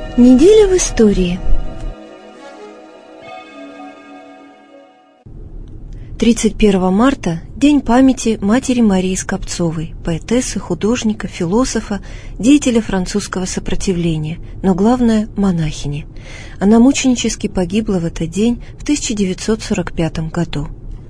Неделя в истории. 31 марта – День памяти матери Марии Скопцовой, поэтессы, художника, философа, деятеля французского сопротивления, но главное – монахини. Она мученически погибла в этот день в 1945 году.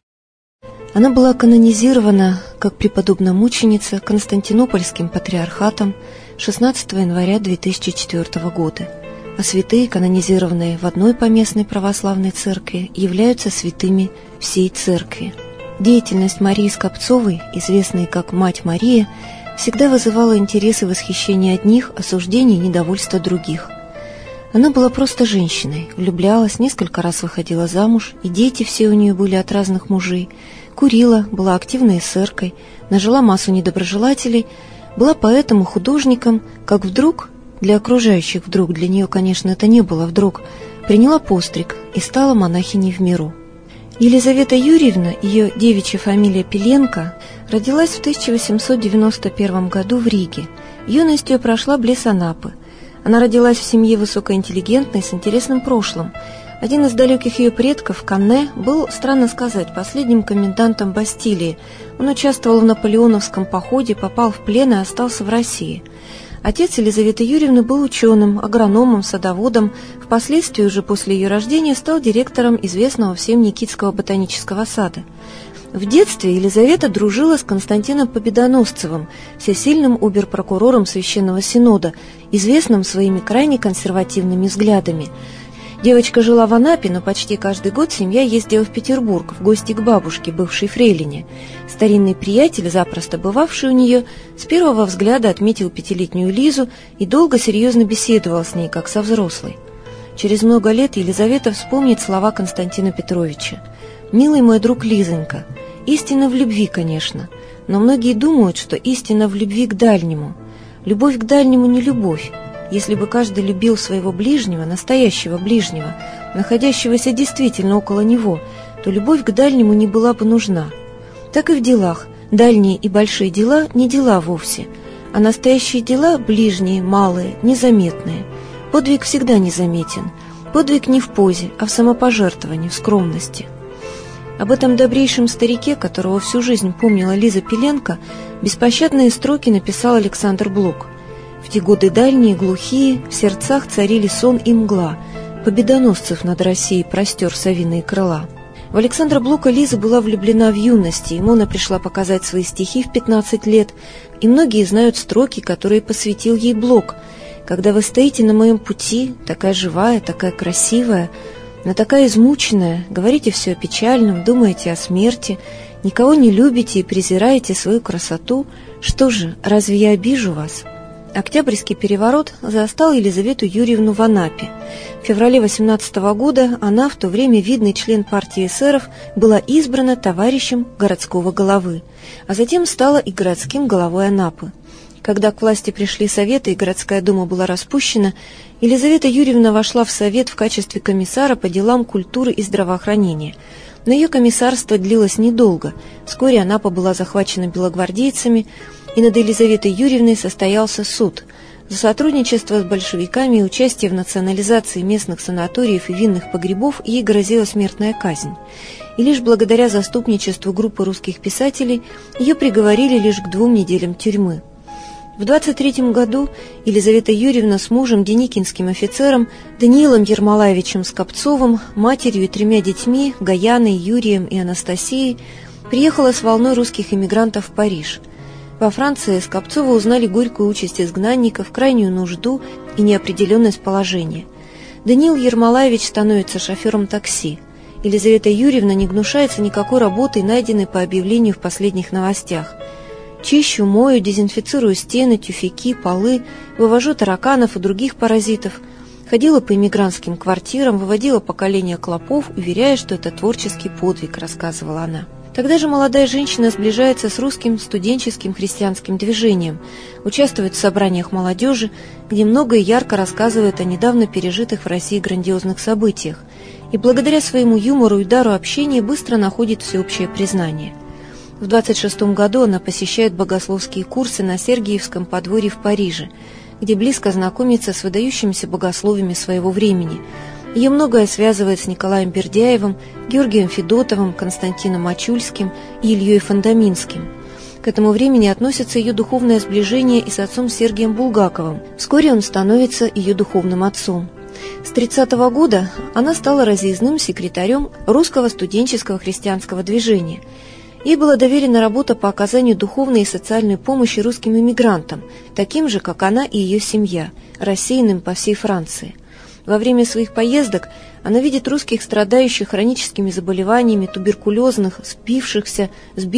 Она была канонизирована как преподобно-мученица Константинопольским патриархатом 16 января 2004 года, а святые, канонизированные в одной поместной православной церкви, являются святыми всей церкви. Деятельность Марии Скопцовой, известной как Мать Мария, всегда вызывала интерес и восхищение одних, осуждение и недовольство других. Она была просто женщиной, влюблялась, несколько раз выходила замуж, и дети все у нее были от разных мужей, курила, была активной эсеркой, нажила массу недоброжелателей, была поэтом и художником, как вдруг, для окружающих вдруг, для нее, конечно, это не было вдруг, приняла постриг и стала монахиней в миру. Елизавета Юрьевна, ее девичья фамилия Пеленко, родилась в 1891 году в Риге. Юность ее прошла близ Анапы. Она родилась в семье высокоинтеллигентной, с интересным прошлым. Один из далеких ее предков, Канне, был, странно сказать, последним комендантом Бастилии. Он участвовал в наполеоновском походе, попал в плен и остался в России. Отец Елизаветы Юрьевны был ученым, агрономом, садоводом, впоследствии уже после ее рождения стал директором известного всем Никитского ботанического сада. В детстве Елизавета дружила с Константином Победоносцевым, всесильным обер-прокурором Священного Синода, известным своими крайне консервативными взглядами. Девочка жила в Анапе, но почти каждый год семья ездила в Петербург в гости к бабушке, бывшей фрейлине. Старинный приятель, запросто бывавший у нее, с первого взгляда отметил пятилетнюю Лизу и долго серьезно беседовал с ней, как со взрослой. Через много лет Елизавета вспомнит слова Константина Петровича. «Милый мой друг Лизонька, истина в любви, конечно, но многие думают, что истина в любви к дальнему. Любовь к дальнему не любовь. Если бы каждый любил своего ближнего, настоящего ближнего, находящегося действительно около него, то любовь к дальнему не была бы нужна. Так и в делах. Дальние и большие дела не дела вовсе, а настоящие дела, ближние, малые, незаметные. Подвиг всегда незаметен. Подвиг не в позе, а в самопожертвовании, в скромности». Об этом добрейшем старике, которого всю жизнь помнила Лиза Пеленко, беспощадные строки написал Александр Блок. В те годы дальние, глухие, в сердцах царили сон и мгла, победоносцев над Россией простер совиные крыла. В Александра Блока Лиза была влюблена в юности, ему она пришла показать свои стихи в 15 лет, и многие знают строки, которые посвятил ей Блок. «Когда вы стоите на моем пути, такая живая, такая красивая, но такая измученная, говорите все о печальном, думаете о смерти, никого не любите и презираете свою красоту, что же, разве я обижу вас?» Октябрьский переворот застал Елизавету Юрьевну в Анапе. В феврале 18 года она, в то время видный член партии эсеров, была избрана товарищем городского головы, а затем стала и городским головой Анапы. Когда к власти пришли советы и городская дума была распущена, Елизавета Юрьевна вошла в совет в качестве комиссара по делам культуры и здравоохранения. Но ее комиссарство длилось недолго. Вскоре Анапа была захвачена белогвардейцами, и над Елизаветой Юрьевной состоялся суд. За сотрудничество с большевиками и участие в национализации местных санаториев и винных погребов ей грозила смертная казнь. И лишь благодаря заступничеству группы русских писателей ее приговорили лишь к 2 неделям тюрьмы. В 23 году Елизавета Юрьевна с мужем, деникинским офицером Даниилом Ермолаевичем Скопцовым, матерью и 3 детьми, Гаяной, Юрием и Анастасией, приехала с волной русских эмигрантов в Париж. Во Франции Скопцовы узнали горькую участь изгнанников, крайнюю нужду и неопределенность положения. Даниил Ермолаевич становится шофером такси. Елизавета Юрьевна не гнушается никакой работой, найденной по объявлению в последних новостях. «Чищу, мою, дезинфицирую стены, тюфяки, полы, вывожу тараканов и других паразитов». Ходила по эмигрантским квартирам, выводила поколение клопов, уверяя, что это творческий подвиг, рассказывала она. Тогда же молодая женщина сближается с русским студенческим христианским движением, участвует в собраниях молодежи, где много и ярко рассказывает о недавно пережитых в России грандиозных событиях, и благодаря своему юмору и дару общения быстро находит всеобщее признание. В 26 году она посещает богословские курсы на Сергиевском подворье в Париже. где близко знакомится с выдающимися богословами своего времени. Ее многое связывает с Николаем Бердяевым, Георгием Федотовым, Константином Мачульским и Ильей Фандаминским. К этому времени относится ее духовное сближение и с отцом Сергием Булгаковым. Вскоре он становится ее духовным отцом. С 30-го года она стала разъездным секретарем русского студенческого христианского движения. Ей была доверена работа по оказанию духовной и социальной помощи русским иммигрантам, таким же, как она и ее семья, рассеянным по всей Франции. Во время своих поездок она видит русских, страдающих хроническими заболеваниями, туберкулезных, сбившихся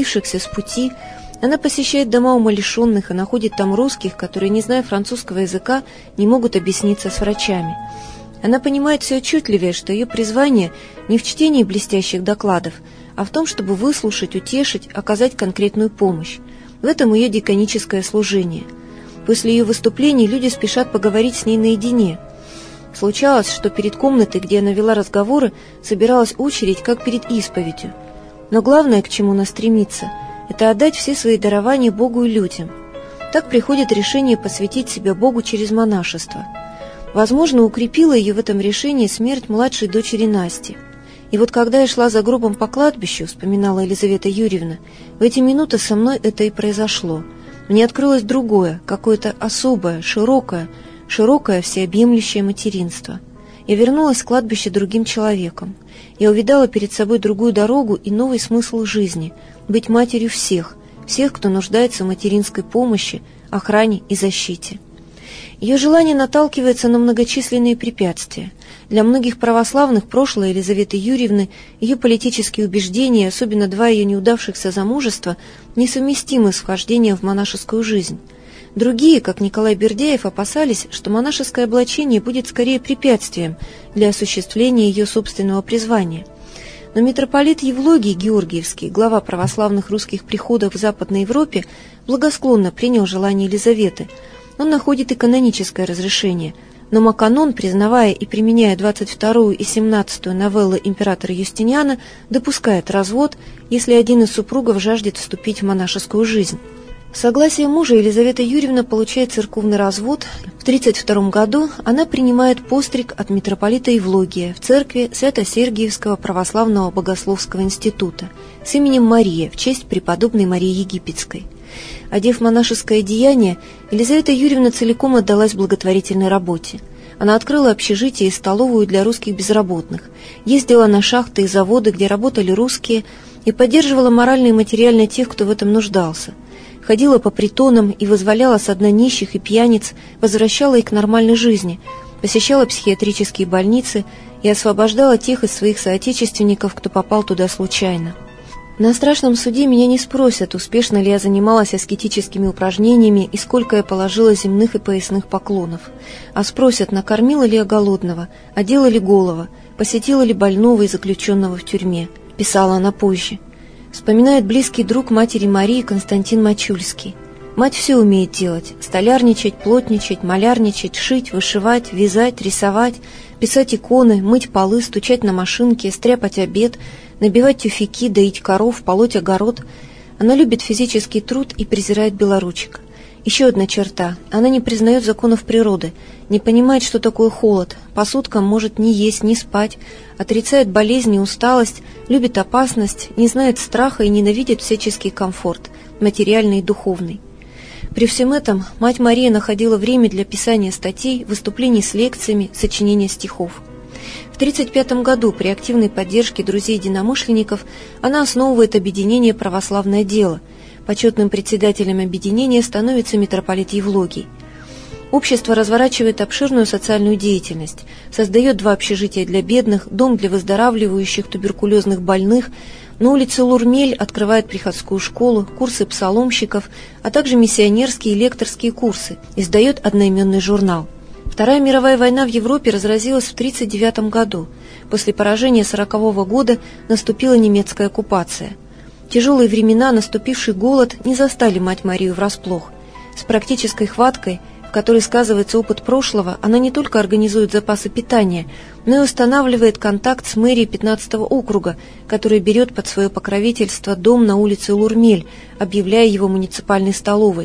с пути. Она посещает дома умалишенных и находит там русских, которые, не зная французского языка, не могут объясниться с врачами. Она понимает все отчетливее, что ее призвание не в чтении блестящих докладов, а в том, чтобы выслушать, утешить, оказать конкретную помощь. В этом ее диконическое служение. После ее выступлений люди спешат поговорить с ней наедине. Случалось, что перед комнатой, где она вела разговоры, собиралась очередь, как перед исповедью. Но главное, к чему она стремится – это отдать все свои дарования Богу и людям. Так приходит решение посвятить себя Богу через монашество. Возможно, укрепила ее в этом решении смерть младшей дочери Насти. И вот когда я шла за гробом по кладбищу, вспоминала Елизавета Юрьевна, в эти минуты со мной это и произошло. Мне открылось другое, какое-то особое, широкое, всеобъемлющее материнство. Я вернулась с кладбища другим человеком. Я увидала перед собой другую дорогу и новый смысл жизни – быть матерью всех, кто нуждается в материнской помощи, охране и защите. Ее желание наталкивается на многочисленные препятствия. Для многих православных прошлое Елизаветы Юрьевны, ее политические убеждения, особенно два ее неудавшихся замужества, несовместимы с вхождением в монашескую жизнь. Другие, как Николай Бердяев, опасались, что монашеское облачение будет скорее препятствием для осуществления ее собственного призвания. Но митрополит Евлогий Георгиевский, глава православных русских приходов в Западной Европе, благосклонно принял желание Елизаветы. Он находит и каноническое разрешение, но Маканон, признавая и применяя 22-ю и 17-ю новеллы императора Юстиниана, допускает развод, если один из супругов жаждет вступить в монашескую жизнь. С согласия мужа Елизавета Юрьевна получает церковный развод. В 1932 году она принимает постриг от митрополита Евлогия в церкви Свято-Сергиевского православного богословского института с именем Мария в честь преподобной Марии Египетской. Одев монашеское одеяние, Елизавета Юрьевна целиком отдалась благотворительной работе. Она открыла общежитие и столовую для русских безработных, ездила на шахты и заводы, где работали русские, и поддерживала морально и материально тех, кто в этом нуждался. Ходила по притонам и вызволяла со дна нищих и пьяниц, возвращала их к нормальной жизни, посещала психиатрические больницы и освобождала тех из своих соотечественников, кто попал туда случайно. На страшном суде меня не спросят, успешно ли я занималась аскетическими упражнениями и сколько я положила земных и поясных поклонов, а спросят, накормила ли я голодного, одела ли голого, посетила ли больного и заключенного в тюрьме, писала она позже. Вспоминает близкий друг матери Марии Константин Мачульский. Мать все умеет делать – столярничать, плотничать, малярничать, шить, вышивать, вязать, рисовать, писать иконы, мыть полы, стучать на машинке, стряпать обед, набивать тюфяки, доить коров, полоть огород. Она любит физический труд и презирает белоручек. Еще одна черта – она не признает законов природы, не понимает, что такое холод, по суткам может ни есть, ни спать, отрицает болезни и усталость, любит опасность, не знает страха и ненавидит всяческий комфорт, материальный и духовный. При всем этом мать Мария находила время для писания статей, выступлений с лекциями, сочинения стихов. В 1935 году при активной поддержке друзей-единомышленников она основывает объединение «Православное дело». Почетным председателем объединения становится митрополит Евлогий. Общество разворачивает обширную социальную деятельность, создает 2 общежития для бедных, дом для выздоравливающих туберкулезных больных, на улице Лурмель открывает приходскую школу, курсы псаломщиков, а также миссионерские и лекторские курсы, издает одноименный журнал. Вторая мировая война в Европе разразилась в 1939 году. После поражения 1940 года наступила немецкая оккупация. Тяжелые времена, наступивший голод, не застали мать Марию врасплох. С практической хваткой, в которой сказывается опыт прошлого, она не только организует запасы питания, но и устанавливает контакт с мэрией 15-го округа, который берет под свое покровительство дом на улице Лурмель, объявляя его муниципальной столовой,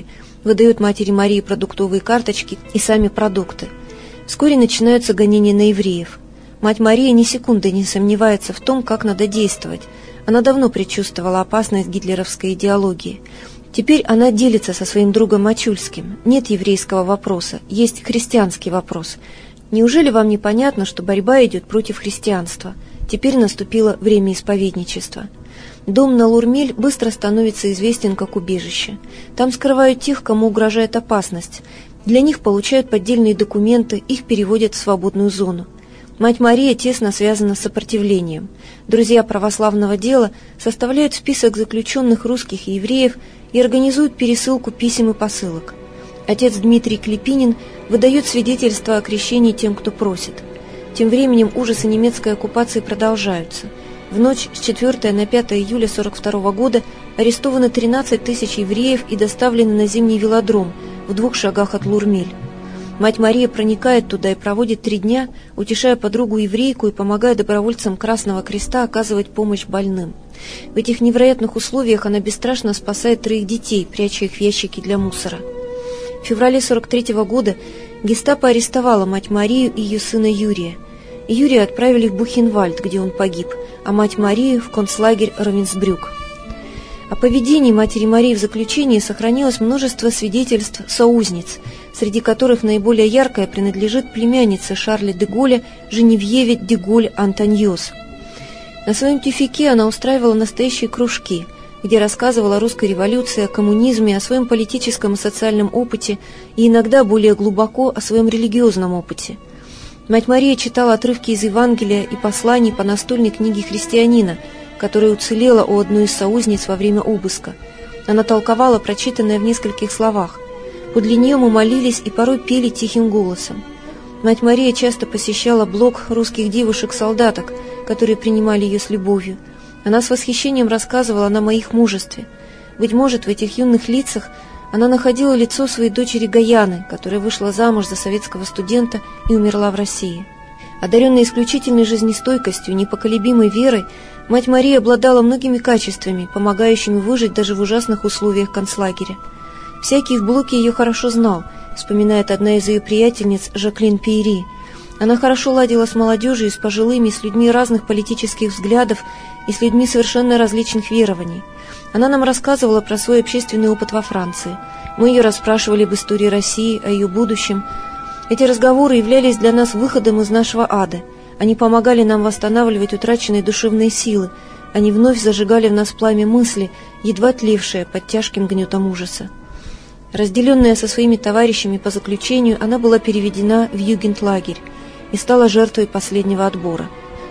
выдает матери Марии продуктовые карточки и сами продукты. Вскоре начинаются гонения на евреев. Мать Мария ни секунды не сомневается в том, как надо действовать. Она давно предчувствовала опасность гитлеровской идеологии. Теперь она делится со своим другом Мачульским. Нет еврейского вопроса, есть христианский вопрос. Неужели вам не понятно, что борьба идет против христианства? Теперь наступило время исповедничества. Дом на Лурмель быстро становится известен как убежище. Там скрывают тех, кому угрожает опасность. Для них получают поддельные документы, их переводят в свободную зону. Мать Мария тесно связана с сопротивлением. Друзья православного дела составляют список заключенных русских и евреев и организуют пересылку писем и посылок. Отец Дмитрий Клепинин выдает свидетельство о крещении тем, кто просит. Тем временем ужасы немецкой оккупации продолжаются. В ночь с 4 на 5 июля 1942 года арестованы 13 тысяч евреев и доставлены на зимний велодром в 2 шагах от Лурмель. Мать Мария проникает туда и проводит 3 дня, утешая подругу-еврейку и помогая добровольцам Красного Креста оказывать помощь больным. В этих невероятных условиях она бесстрашно спасает 3 детей, пряча их в ящики для мусора. В феврале 1943 года гестапо арестовало мать Марию и ее сына Юрия. Юрия отправили в Бухенвальд, где он погиб, а мать Марию в концлагерь Равенсбрюк. О поведении матери Марии в заключении сохранилось множество свидетельств соузниц, среди которых наиболее яркое принадлежит племяннице Шарля де Голля Женевьеве де Голь-Антоньос. На своем тюфяке она устраивала настоящие кружки, где рассказывала о русской революции, о коммунизме, о своем политическом и социальном опыте и иногда более глубоко о своем религиозном опыте. Мать Мария читала отрывки из Евангелия и посланий по настольной книге христианина, которая уцелела у одной из соузниц во время обыска. Она толковала прочитанное в нескольких словах. Подле нее мы молились и порой пели тихим голосом. Мать Мария часто посещала блок русских девушек-солдаток, которые принимали ее с любовью. Она с восхищением рассказывала нам о их мужестве. Быть может, в этих юных лицах она находила лицо своей дочери Гаяны, которая вышла замуж за советского студента и умерла в России. Одаренная исключительной жизнестойкостью, непоколебимой верой, мать Мария обладала многими качествами, помогающими выжить даже в ужасных условиях концлагеря. Всякий в блоке ее хорошо знал, вспоминает одна из ее приятельниц Жаклин Пейри. Она хорошо ладила с молодежью и с пожилыми, с людьми разных политических взглядов и с людьми совершенно различных верований. Она нам рассказывала про свой общественный опыт во Франции. Мы ее расспрашивали об истории России, о ее будущем. Эти разговоры являлись для нас выходом из нашего ада. Они помогали нам восстанавливать утраченные душевные силы. Они вновь зажигали в нас пламя мысли, едва тлевшее под тяжким гнетом ужаса. Разделенная со своими товарищами по заключению, она была переведена в югентлагерь и стала жертвой последнего отбора.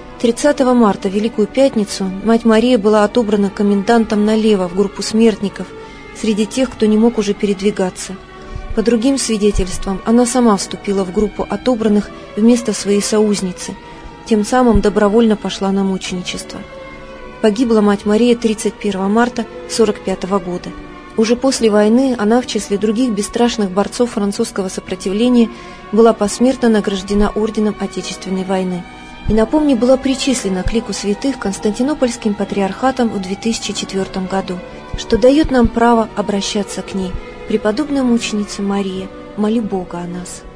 30 марта, Великую Пятницу, мать Мария была отобрана комендантом налево в группу смертников, среди тех, кто не мог уже передвигаться. По другим свидетельствам, она сама вступила в группу отобранных вместо своей соузницы, тем самым добровольно пошла на мученичество. Погибла мать Мария 31 марта 1945 года. Уже после войны она, в числе других бесстрашных борцов французского сопротивления, была посмертно награждена орденом Отечественной войны. И, напомню, была причислена к лику святых Константинопольским патриархатом в 2004 году, что дает нам право обращаться к ней. Преподобная мученица Мария, моли Бога о нас.